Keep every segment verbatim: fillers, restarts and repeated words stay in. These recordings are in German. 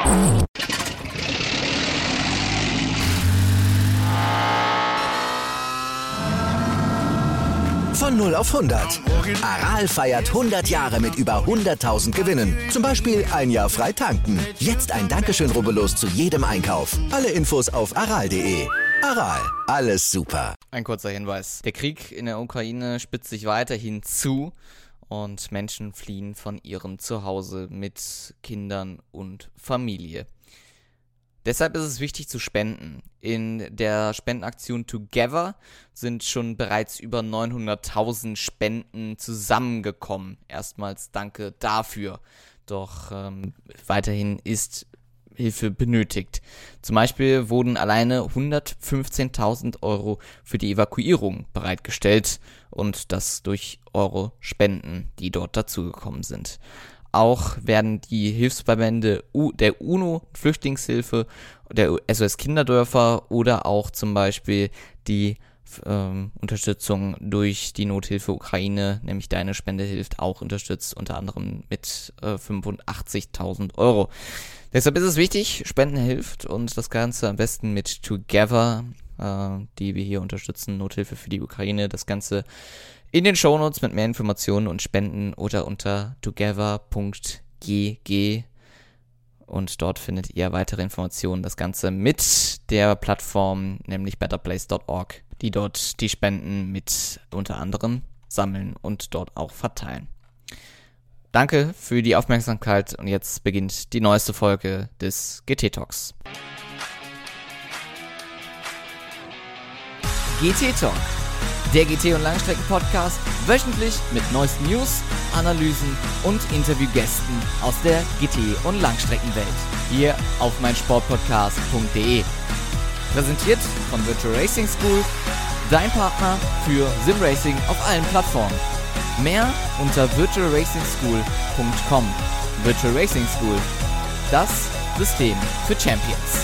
Von null auf hundert. Aral feiert hundert Jahre mit über hunderttausend Gewinnen. Zum Beispiel ein Jahr frei tanken. Jetzt ein Dankeschön, rubbellos zu jedem Einkauf. Alle Infos auf aral punkt de. Aral, alles super. Ein kurzer Hinweis. Der Krieg in der Ukraine spitzt sich weiterhin zu und Menschen fliehen von ihrem Zuhause mit Kindern und Familie. Deshalb ist es wichtig zu spenden. In der Spendenaktion Together sind schon bereits über neunhunderttausend Spenden zusammengekommen. Erstmals danke dafür. Doch ähm, weiterhin ist Hilfe benötigt. Zum Beispiel wurden alleine hundertfünfzehntausend Euro für die Evakuierung bereitgestellt und das durch Euro-Spenden, die dort dazugekommen sind. Auch werden die Hilfsverbände U- der UNO, Flüchtlingshilfe, der S O S Kinderdörfer oder auch zum Beispiel die ähm, Unterstützung durch die Nothilfe Ukraine, nämlich Deine Spende hilft, auch unterstützt, unter anderem mit äh, fünfundachtzigtausend Euro. Deshalb ist es wichtig, Spenden hilft und das Ganze am besten mit Together, äh, die wir hier unterstützen, Nothilfe für die Ukraine, das Ganze in den Shownotes mit mehr Informationen und Spenden oder unter together punkt g g und dort findet ihr weitere Informationen, das Ganze mit der Plattform, nämlich better place punkt org, die dort die Spenden mit unter anderem sammeln und dort auch verteilen. Danke für die Aufmerksamkeit und jetzt beginnt die neueste Folge des G T Talks. G T Talk. Der G T- und Langstrecken-Podcast, wöchentlich mit neuesten News, Analysen und Interviewgästen aus der G T- und Langstreckenwelt. Hier auf meinsportpodcast punkt de. Präsentiert von Virtual Racing School, dein Partner für Simracing auf allen Plattformen. Mehr unter virtual racing school punkt com. Virtual Racing School, das System für Champions.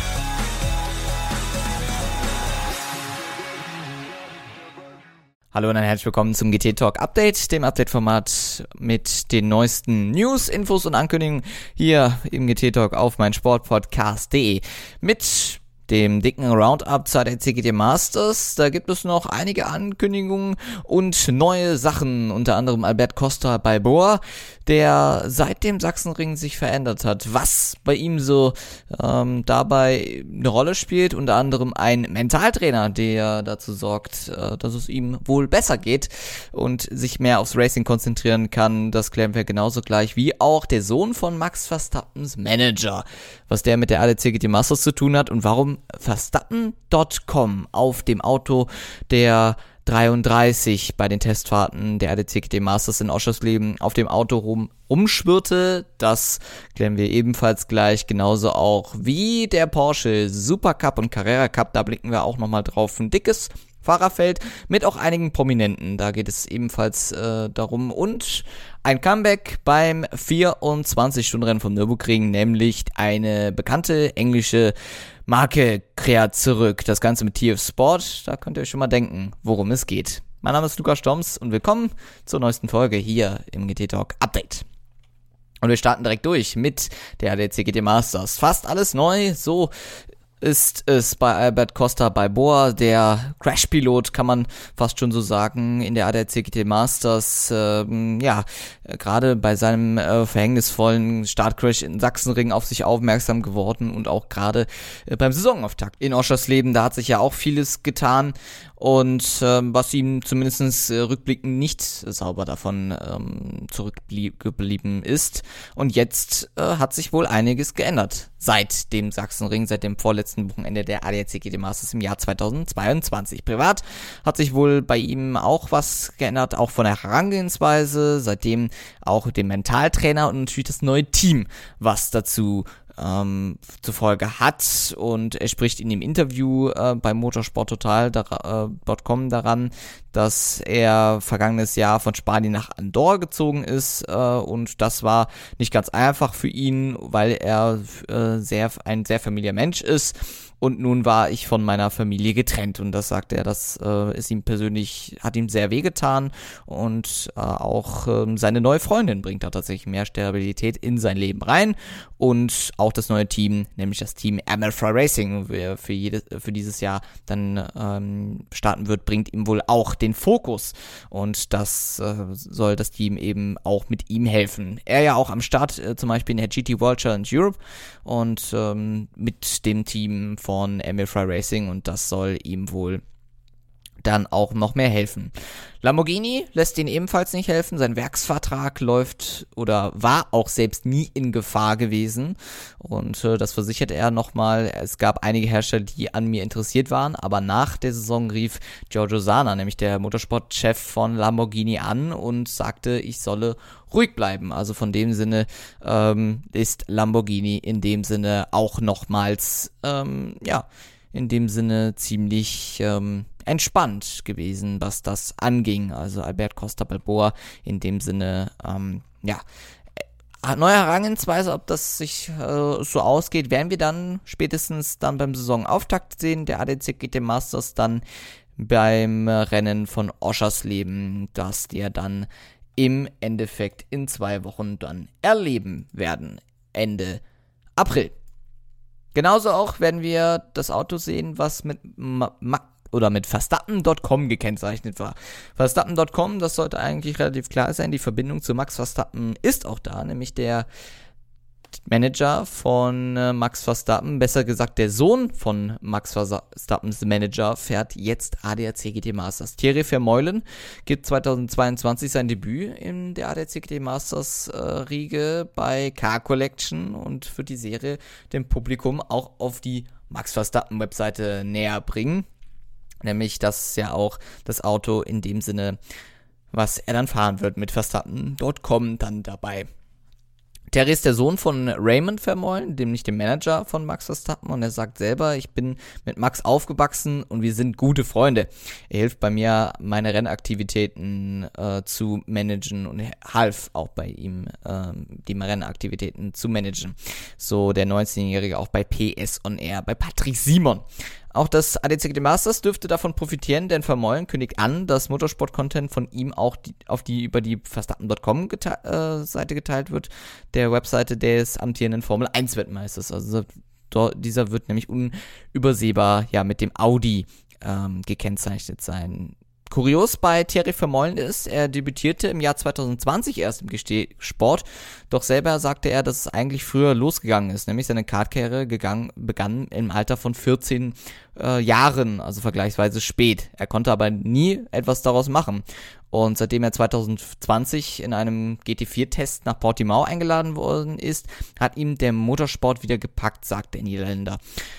Hallo und ein herzlich willkommen zum G T Talk Update, dem Update-Format mit den neuesten News, Infos und Ankündigungen hier im G T Talk auf meinsportpodcast punkt de mit dem dicken Roundup zur A D A C G T Masters. Da gibt es noch einige Ankündigungen und neue Sachen, unter anderem Albert Costa bei Boa, der seit dem Sachsenring sich verändert hat. Was bei ihm so ähm, dabei eine Rolle spielt, unter anderem ein Mentaltrainer, der dazu sorgt, äh, dass es ihm wohl besser geht und sich mehr aufs Racing konzentrieren kann. Das klären wir genauso gleich wie auch der Sohn von Max Verstappens Manager, was der mit der A D A C G T Masters zu tun hat und warum Verstappen Punkt com auf dem Auto der dreiunddreißig bei den Testfahrten der A D A C G T Masters in Oschersleben auf dem Auto rum rumschwirrte. Das klären wir ebenfalls gleich, genauso auch wie der Porsche Supercup und Carrera Cup, da blicken wir auch nochmal drauf. Ein dickes Fahrerfeld mit auch einigen Prominenten, da geht es ebenfalls äh, darum und ein Comeback beim vierundzwanzig-Stunden-Rennen vom Nürburgring, nämlich eine bekannte englische Marke kehrt zurück. Das Ganze mit T F Sport, da könnt ihr euch schon mal denken, worum es geht. Mein Name ist Lukas Stoms und willkommen zur neuesten Folge hier im G T Talk Update. Und wir starten direkt durch mit der A D A C G T Masters. Fast alles neu, so ist es bei Albert Costa bei Boa, der Crash-Pilot, kann man fast schon so sagen, in der A D A C G T Masters, ähm, ja, gerade bei seinem äh, verhängnisvollen Startcrash in Sachsenring auf sich aufmerksam geworden und auch gerade äh, beim Saisonauftakt in Oschersleben, da hat sich ja auch vieles getan und ähm, was ihm zumindest äh, rückblickend nicht sauber davon ähm, zurückgeblieben ist. Und jetzt äh, hat sich wohl einiges geändert seit dem Sachsenring, seit dem vorletzten Wochenende der A D A C G T Masters im Jahr zweitausendzweiundzwanzig. Privat hat sich wohl bei ihm auch was geändert, auch von der Herangehensweise, seitdem auch dem Mentaltrainer und natürlich das neue Team, was dazu ähm, zur Folge hat, und er spricht in dem Interview äh, bei motorsporttotal Punkt com daran, dass er vergangenes Jahr von Spanien nach Andorra gezogen ist äh, und das war nicht ganz einfach für ihn, weil er äh, sehr ein sehr familiärer Mensch ist. und nun war ich von meiner Familie getrennt. Und das sagt er, das äh, ist ihm persönlich, hat ihm sehr wehgetan und äh, auch äh, seine neue Freundin bringt da tatsächlich mehr Stabilität in sein Leben rein und auch das neue Team, nämlich das Team Amalfi Racing, wer für, jedes, für dieses Jahr dann ähm, starten wird, bringt ihm wohl auch den Fokus und das äh, soll das Team eben auch mit ihm helfen. Er ja auch am Start, äh, zum Beispiel in der G T World Challenge Europe und ähm, mit dem Team von Amalfi Racing und das soll ihm wohl dann auch noch mehr helfen. Lamborghini lässt ihn ebenfalls nicht helfen. Sein Werksvertrag läuft oder war auch selbst nie in Gefahr gewesen. Und äh, das versichert er nochmal. Es gab einige Hersteller, die an mir interessiert waren, aber nach der Saison rief Giorgio Sana, nämlich der Motorsportchef von Lamborghini, an und sagte, ich solle ruhig bleiben. Also von dem Sinne ähm, ist Lamborghini in dem Sinne auch nochmals, ähm, ja, in dem Sinne ziemlich ähm, entspannt gewesen, was das anging. Also Albert Costa Balboa in dem Sinne, ähm, ja, neue Herangehensweise, ob das sich äh, so ausgeht, werden wir dann spätestens dann beim Saisonauftakt sehen. Der A D A C G T Masters dann beim Rennen von Oschersleben, das wir dann im Endeffekt in zwei Wochen dann erleben werden, Ende April. Genauso auch werden wir das Auto sehen, was mit Ma- Ma- oder mit Verstappen Punkt com gekennzeichnet war. Verstappen Punkt com, das sollte eigentlich relativ klar sein, die Verbindung zu Max Verstappen ist auch da, nämlich der Manager von äh, Max Verstappen, besser gesagt der Sohn von Max Verstappens Manager, fährt jetzt A D A C G T Masters. Thierry Vermeulen gibt zweitausendzweiundzwanzig sein Debüt in der A D A C G T Masters äh, Riege bei Car Collection und wird die Serie dem Publikum auch auf die Max Verstappen Webseite näher bringen. Nämlich, dass ja auch das Auto in dem Sinne, was er dann fahren wird, mit Verstappen Punkt com dann dabei. Terry ist der Sohn von Raymond Vermeulen, dem nicht dem Manager von Max Verstappen, und er sagt selber, ich bin mit Max aufgewachsen und wir sind gute Freunde. Er hilft bei mir, meine Rennaktivitäten äh, zu managen und half auch bei ihm, äh, die Rennaktivitäten zu managen. So der neunzehnjährige auch bei P S On Air, bei Patrice Simon. Auch das A D A C G T Masters dürfte davon profitieren, denn Vermeulen kündigt an, dass Motorsport-Content von ihm auch die, auf die über die Verstappen Punkt com gete- äh, Seite geteilt wird, der Webseite des amtierenden Formel eins Weltmeisters. Also dort, dieser wird nämlich unübersehbar ja mit dem Audi ähm, gekennzeichnet sein. Kurios bei Thierry Vermeulen ist, er debütierte im Jahr zweitausendzwanzig erst im Gestehsport, doch selber sagte er, dass es eigentlich früher losgegangen ist, nämlich seine Kartkarriere gegangen, begann im Alter von vierzehn äh, Jahren, also vergleichsweise spät. Er konnte aber nie etwas daraus machen. Und seitdem er zweitausendzwanzig in einem G T vier Test nach Portimao eingeladen worden ist, hat ihm der Motorsport wieder gepackt, sagt der Niederländer.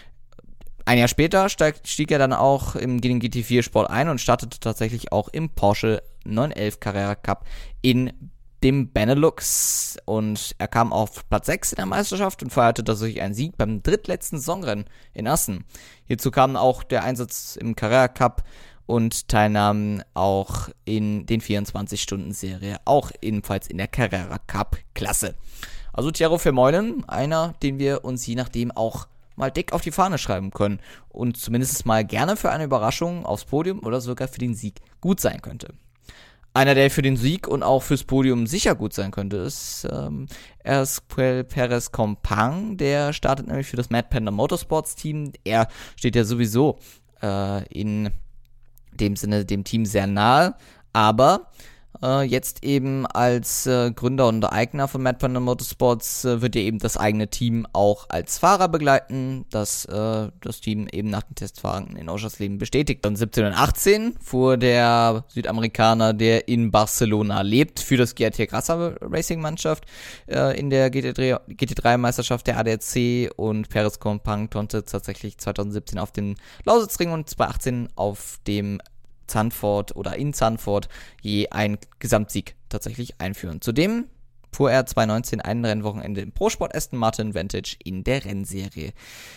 Ein Jahr später steig, stieg er dann auch im G T vier Sport ein und startete tatsächlich auch im Porsche neunhundertelf Carrera Cup in dem Benelux. Und er kam auf Platz sechs in der Meisterschaft und feierte tatsächlich einen Sieg beim drittletzten Saisonrennen in Assen. Hierzu kam auch der Einsatz im Carrera Cup und Teilnahmen auch in den vierundzwanzig-Stunden-Serie, auch ebenfalls in der Carrera Cup Klasse. Also Thierry Vermeulen, einer, den wir uns je nachdem auch mal dick auf die Fahne schreiben können und zumindest mal gerne für eine Überraschung aufs Podium oder sogar für den Sieg gut sein könnte. Einer, der für den Sieg und auch fürs Podium sicher gut sein könnte, ist ähm, Ersquel Perez Compang, der startet nämlich für das Mad Panda Motorsports Team. Er steht ja sowieso äh, in dem Sinne dem Team sehr nahe, aber äh, jetzt eben als äh, Gründer und Eigner von Mad Panda Motorsports äh, wird er eben das eigene Team auch als Fahrer begleiten, das äh, das Team eben nach den Testfahrten in Oschersleben bestätigt. Und siebzehn und achtzehn fuhr der Südamerikaner, der in Barcelona lebt, für das G R T Grasser Racing Mannschaft äh, in der G T drei Meisterschaft der A D A C, und Perez Compang konnte tatsächlich zweitausendsiebzehn auf dem Lausitzring und zweitausendachtzehn auf dem Zandvoort oder in Zandvoort je einen Gesamtsieg tatsächlich einführen. Zudem fuhr er zweitausendneunzehn ein Rennwochenende im Pro-Sport Aston Martin Vantage in der Rennserie.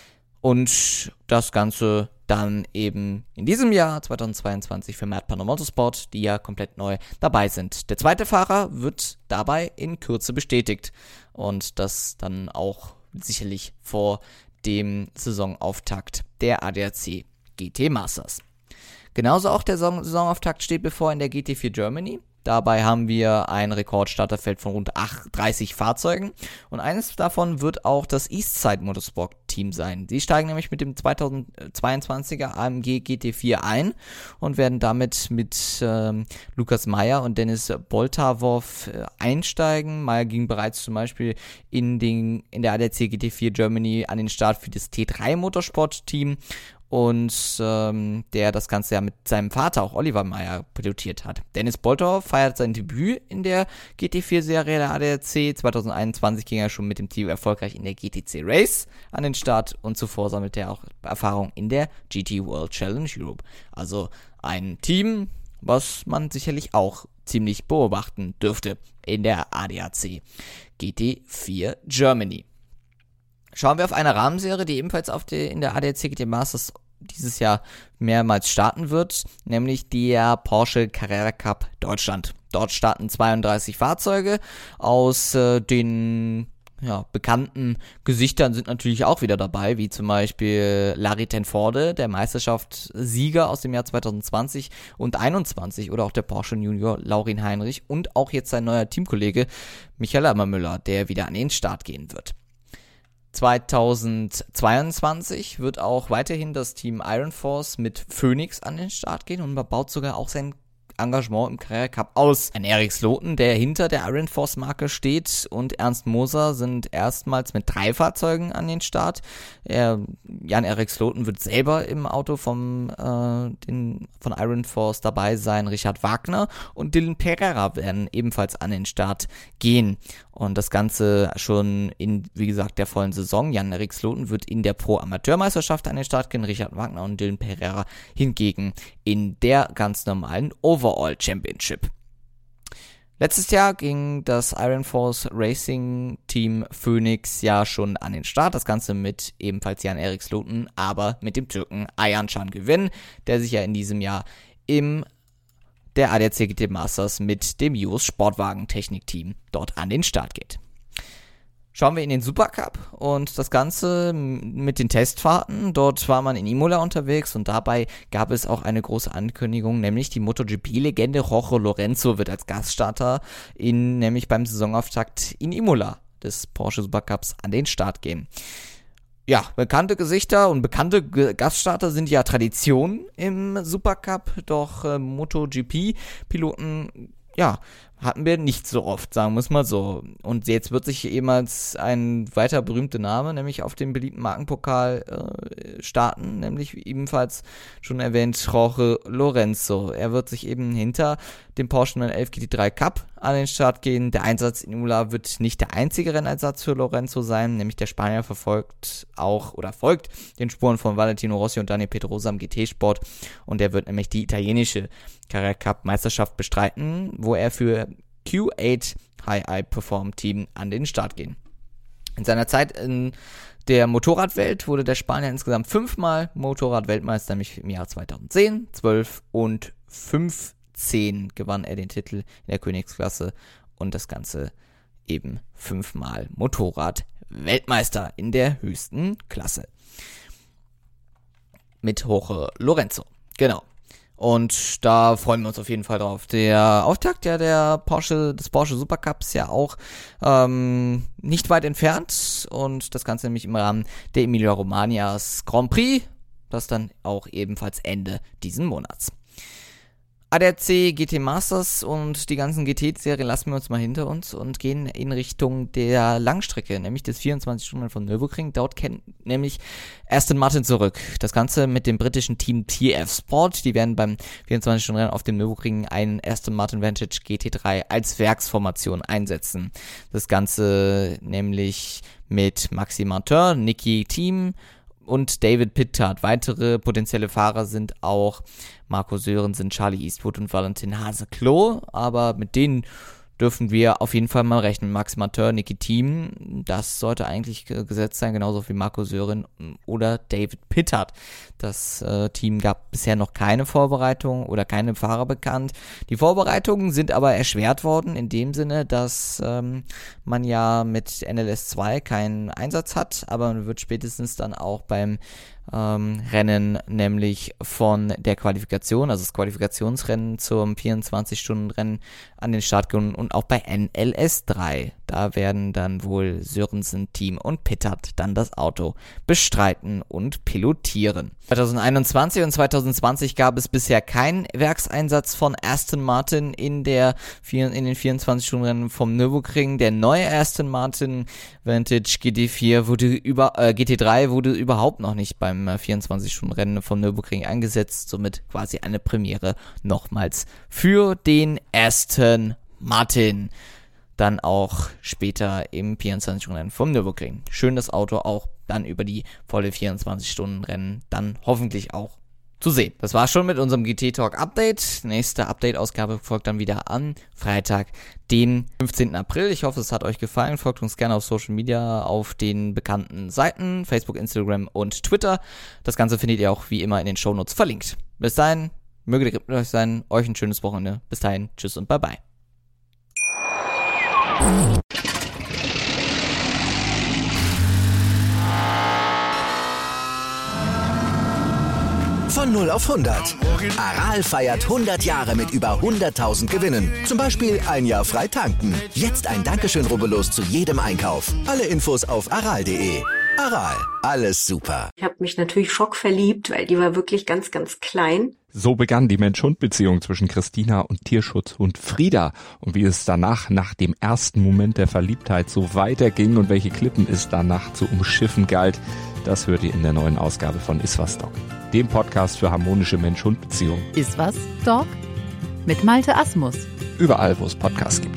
Und das Ganze dann eben in diesem Jahr zweitausendzweiundzwanzig für Mad Panda Motorsport, die ja komplett neu dabei sind. Der zweite Fahrer wird dabei in Kürze bestätigt und das dann auch sicherlich vor dem Saisonauftakt der A D A C G T Masters. Genauso auch der Saisonauftakt steht bevor in der G T vier Germany. Dabei haben wir ein Rekordstarterfeld von rund dreißig Fahrzeugen und eines davon wird auch das Eastside Motorsport Team sein. Sie steigen nämlich mit dem zweitausendzweiundzwanziger A M G G T vier ein und werden damit mit ähm, Lukas Meyer und Dennis Boltavov äh, einsteigen. Meyer ging bereits zum Beispiel in, den, in der A D A C G T vier Germany an den Start für das T drei Motorsport Team. Und ähm, der das Ganze ja mit seinem Vater, auch Oliver Meyer, pilotiert hat. Dennis Bolthoff feiert sein Debüt in der G T vier Serie der A D A C. zwanzig einundzwanzig ging er schon mit dem Team erfolgreich in der G T C Race an den Start und zuvor sammelte er auch Erfahrung in der G T World Challenge Europe. Also ein Team, was man sicherlich auch ziemlich beobachten dürfte in der A D A C G T vier Germany. Schauen wir auf eine Rahmenserie, die ebenfalls auf die, in der A D A C G T Masters dieses Jahr mehrmals starten wird, nämlich der Porsche Carrera Cup Deutschland. Dort starten zweiunddreißig Fahrzeuge aus äh, den ja, bekannten Gesichtern sind natürlich auch wieder dabei, wie zum Beispiel Larry Tenforde, der Meisterschaftssieger aus dem Jahr zwanzig zwanzig und einundzwanzig oder auch der Porsche Junior Laurin Heinrich und auch jetzt sein neuer Teamkollege Michael Ammermüller, der wieder an den Start gehen wird. zweitausendzweiundzwanzig wird auch weiterhin das Team Iron Force mit Phoenix an den Start gehen und man baut sogar auch sein Engagement im Carrera Cup aus. Ein Erik Sloten, der hinter der Iron Force Marke steht, und Ernst Moser sind erstmals mit drei Fahrzeugen an den Start. Er, Jan-Erik Sloten wird selber im Auto vom, äh, den, von Iron Force dabei sein. Richard Wagner und Dylan Pereira werden ebenfalls an den Start gehen. Und das Ganze schon in, wie gesagt, der vollen Saison. Jan-Erik Sloten wird in der Pro-Amateurmeisterschaft an den Start gehen, Richard Wagner und Dylan Pereira hingegen in der ganz normalen Overall Championship. Letztes Jahr ging das Iron Force Racing Team Phoenix ja schon an den Start. Das Ganze mit ebenfalls Jan-Erik Sloten, aber mit dem Türken Ayhan Can Güven, der sich ja in diesem Jahr im der A D A C G T Masters mit dem U S Sportwagen-Technik-Team dort an den Start geht. Schauen wir in den Supercup und das Ganze mit den Testfahrten. Dort war man in Imola unterwegs und dabei gab es auch eine große Ankündigung, nämlich die MotoGP-Legende Jorge Lorenzo wird als Gaststarter in, nämlich beim Saisonauftakt in Imola des Porsche Supercups an den Start gehen. Ja, bekannte Gesichter und bekannte G- Gaststarter sind ja Tradition im Supercup, doch äh, MotoGP-Piloten, ja, hatten wir nicht so oft, sagen wir es mal so. Und jetzt wird sich jemals ein weiter berühmter Name, nämlich auf dem beliebten Markenpokal äh, starten, nämlich ebenfalls schon erwähnt Jorge Lorenzo. Er wird sich eben hinter dem Porsche neunhundertelf G T drei Cup an den Start gehen. Der Einsatz in Imola wird nicht der einzige Rennersatz für Lorenzo sein, nämlich der Spanier verfolgt auch oder folgt den Spuren von Valentino Rossi und Daniel Pedrosa im G T-Sport und er wird nämlich die italienische Carrera Cup Meisterschaft bestreiten, wo er für Q acht High-Eye Perform Team an den Start gehen. In seiner Zeit in der Motorradwelt wurde der Spanier insgesamt fünfmal Motorradweltmeister, nämlich im Jahr zweitausendzehn, zwölf und fünfzehn gewann er den Titel in der Königsklasse und das Ganze eben fünfmal Motorradweltmeister in der höchsten Klasse. Mit Jorge Lorenzo. Genau. Und da freuen wir uns auf jeden Fall drauf. Der Auftakt ja der Porsche, des Porsche Supercups ja auch ähm, nicht weit entfernt und das Ganze nämlich im Rahmen der Emilia-Romagnas Grand Prix, das dann auch ebenfalls Ende diesen Monats. A D A C G T Masters und die ganzen G T-Serien lassen wir uns mal hinter uns und gehen in Richtung der Langstrecke, nämlich des vierundzwanzig Stunden von Nürburgring. Dort kennt nämlich Aston Martin zurück. Das Ganze mit dem britischen Team T F Sport. Die werden beim vierundzwanzig Stunden Rennen auf dem Nürburgring einen Aston Martin Vantage G T drei als Werksformation einsetzen. Das Ganze nämlich mit Maxime Martin, Niki Thiem und David Pittard. Weitere potenzielle Fahrer sind auch Marco Sörensen, Charlie Eastwood und Valentin Haase-Klo, aber mit denen dürfen wir auf jeden Fall mal rechnen. Max Martin, Niki Thiem, das sollte eigentlich gesetzt sein, genauso wie Marco Sören oder David Pittard. Das äh, Team gab bisher noch keine Vorbereitung oder keine Fahrer bekannt. Die Vorbereitungen sind aber erschwert worden in dem Sinne, dass ähm, man ja mit N L S zwei keinen Einsatz hat, aber man wird spätestens dann auch beim ähm, Rennen, nämlich von der Qualifikation, also das Qualifikationsrennen zum vierundzwanzig-Stunden-Rennen an den Start gehen und auch bei N L S drei. Da werden dann wohl Sörensen, Thiem und Pittard dann das Auto bestreiten und pilotieren. zwanzig einundzwanzig und zwanzig zwanzig gab es bisher keinen Werkseinsatz von Aston Martin in der in den vierundzwanzig-Stunden-Rennen vom Nürburgring. Der neue Aston Martin Vantage G T vier wurde über äh, G T drei wurde überhaupt noch nicht beim äh, vierundzwanzig-Stunden-Rennen vom Nürburgring eingesetzt, somit quasi eine Premiere nochmals für den Aston Martin. Dann auch später im vierundzwanzig-Stunden-Rennen vom Nürburgring. Schön, das Auto auch dann über die volle vierundzwanzig-Stunden-Rennen dann hoffentlich auch zu sehen. Das war schon mit unserem G T-Talk-Update. Nächste Update-Ausgabe folgt dann wieder am Freitag, den fünfzehnten April. Ich hoffe, es hat euch gefallen. Folgt uns gerne auf Social Media, auf den bekannten Seiten, Facebook, Instagram und Twitter. Das Ganze findet ihr auch wie immer in den Shownotes verlinkt. Bis dahin, möge der Grip mit euch sein. Euch ein schönes Wochenende. Bis dahin, tschüss und bye bye. Von null auf hundert. Aral feiert hundert Jahre mit über hunderttausend Gewinnen. Zum Beispiel ein Jahr frei tanken. Jetzt ein Dankeschön, rubbellos zu jedem Einkauf. Alle Infos auf aral punkt de. Aral, alles super. Ich habe mich natürlich schockverliebt, weil die war wirklich ganz, ganz klein. So begann die Mensch-Hund-Beziehung zwischen Christina und Tierschutzhund Frieda. Und wie es danach, nach dem ersten Moment der Verliebtheit, so weiterging und welche Klippen es danach zu umschiffen galt, das hört ihr in der neuen Ausgabe von Iswas Dog, dem Podcast für harmonische Mensch-Hund-Beziehungen. Iswas Dog mit Malte Asmus. Überall, wo es Podcasts gibt.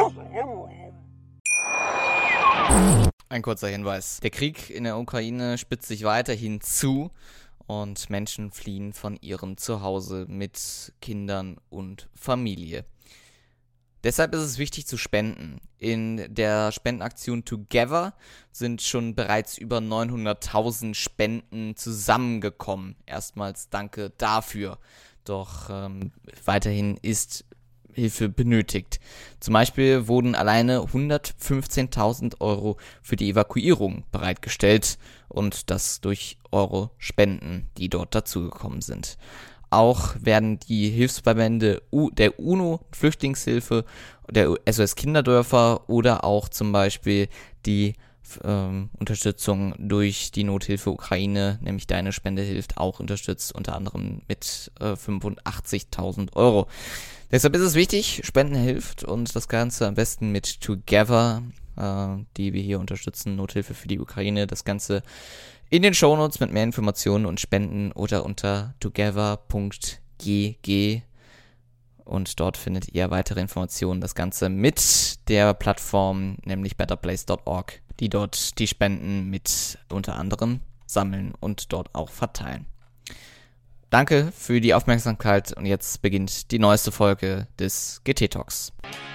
Ein kurzer Hinweis. Der Krieg in der Ukraine spitzt sich weiterhin zu und Menschen fliehen von ihrem Zuhause mit Kindern und Familie. Deshalb ist es wichtig zu spenden. In der Spendenaktion Together sind schon bereits über neunhunderttausend Spenden zusammengekommen. Erstmals danke dafür. Doch ähm, weiterhin ist Hilfe benötigt. Zum Beispiel wurden alleine hundertfünfzehntausend Euro für die Evakuierung bereitgestellt und das durch Euro-Spenden, die dort dazugekommen sind. Auch werden die Hilfsverbände U- der UNO, Flüchtlingshilfe, der S O S Kinderdörfer oder auch zum Beispiel die ähm, Unterstützung durch die Nothilfe Ukraine, nämlich Deine Spende hilft, auch unterstützt, unter anderem mit äh, fünfundachtzigtausend Euro. Deshalb ist es wichtig, Spenden hilft und das Ganze am besten mit Together, äh, die wir hier unterstützen, Nothilfe für die Ukraine, das Ganze in den Shownotes mit mehr Informationen und Spenden oder unter together punkt g g und dort findet ihr weitere Informationen, das Ganze mit der Plattform, nämlich better place punkt org, die dort die Spenden mit unter anderem sammeln und dort auch verteilen. Danke für die Aufmerksamkeit und jetzt beginnt die neueste Folge des G T Talks.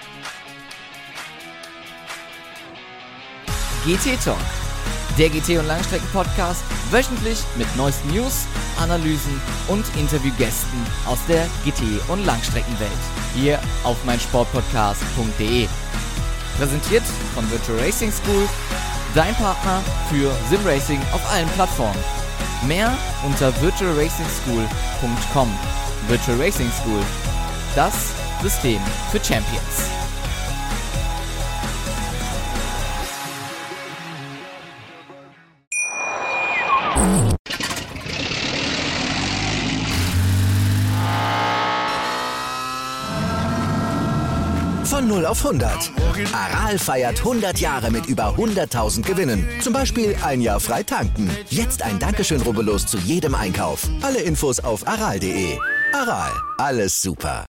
G T Talk, der G T- und Langstrecken-Podcast, wöchentlich mit neuesten News, Analysen und Interviewgästen aus der G T- und Langstreckenwelt. Hier auf meinsportpodcast punkt de. Präsentiert von Virtual Racing School, dein Partner für Simracing auf allen Plattformen. Mehr unter virtual racing school punkt com. Virtual Racing School, das System für Champions. Von null auf hundert. Aral feiert hundert Jahre mit über hunderttausend Gewinnen. Zum Beispiel ein Jahr frei tanken. Jetzt ein Dankeschön, rubbellos zu jedem Einkauf. Alle Infos auf aral punkt de. Aral, alles super.